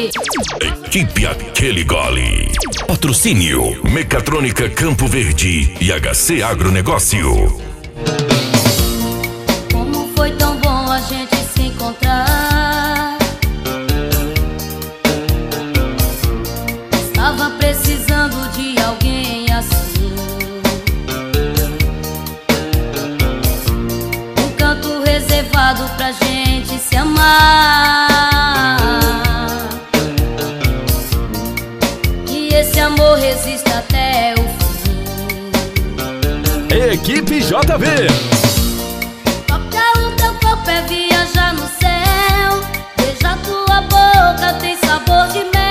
JV. Equipe Aquele Gole. Patrocínio Mecatrônica Campo Verde e HC Agronegócio. Como foi tão bom a gente se encontrar. Estava precisando de alguém assim. Um canto reservado pra gente se amar. E esse amor resiste até o fim. Equipe JV. Tocar o teu corpo é viajar no céu. Beijar tua boca tem sabor de mel.